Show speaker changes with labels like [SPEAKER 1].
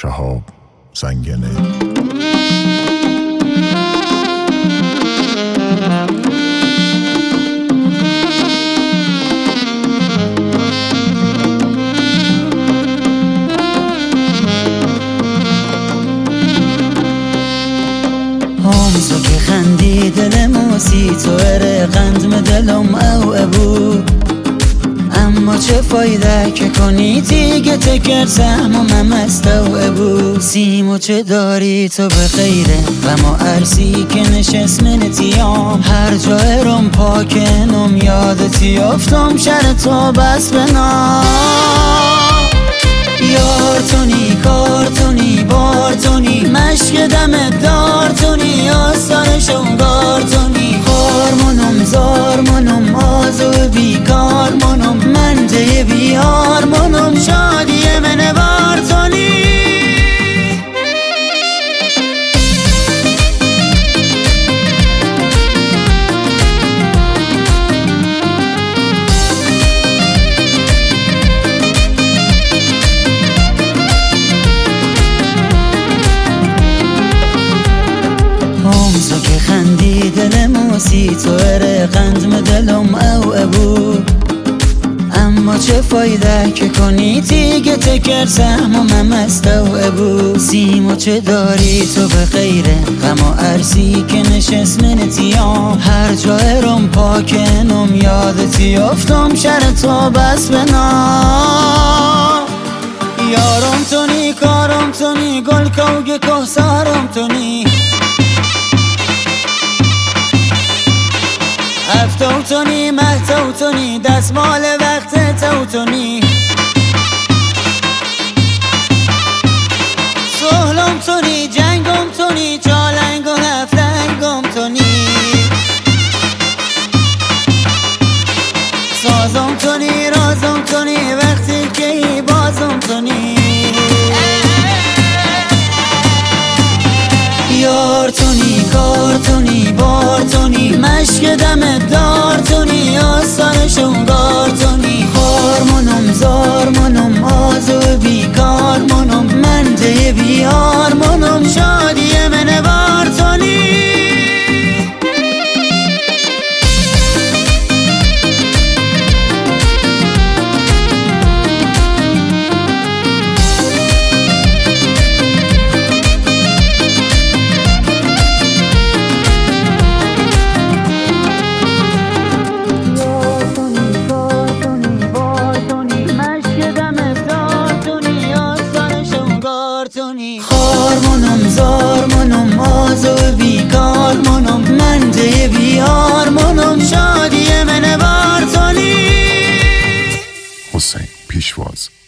[SPEAKER 1] شهاب زنگنه.
[SPEAKER 2] همزو که خندی دل موسی تو اره قندم دلم او ابو، اما چه فایده که کنی دیگه تکر سهم و ممست او ابو. سیمو چه داری تو به خیره و ما عرصی که نشست منتیام، هر جا ارم پاکنم یادتی افتم شر تو بس بنا. یارتونی کارتونی بارتونی مشک دمت دارتونی آستانشون گارتونی، خارمونم زارمونم آزو بیکارمونم منده بیارمونم شادی من بارتونی. همزو که خندی دل موسی تو اره قندم دلم او ابو، اما چه فایده که کنی دیگه تکر سهم و ممست او ابو. سیمو چه داری تو به خیره غم و عرصی که نشست منتیام، هر جا ارم پاکنم یادتی افتم شر تو بس بنا. یارم تونی کارم تونی گل کوگ کهسارم تونی، هفتوتونی مهتوتونی دستمال وقت توتونی، سهلم تونی جنگم تونی چالنگ و هفتنگم تونی، سازم تونی رازم تونی وقتی که ای بازم تونی. یارتونی کارتونی بارتونی مشک دمت دارتونی آستانشون گارتونی، خارمونم زارمونم آزو بیکارمونم منده بیارمونم شادی من بارتونی. خارمونم زارمونم آزو بیکارمونم منده بیارمونم شادی من بارتونی.
[SPEAKER 1] حسین پیشواز.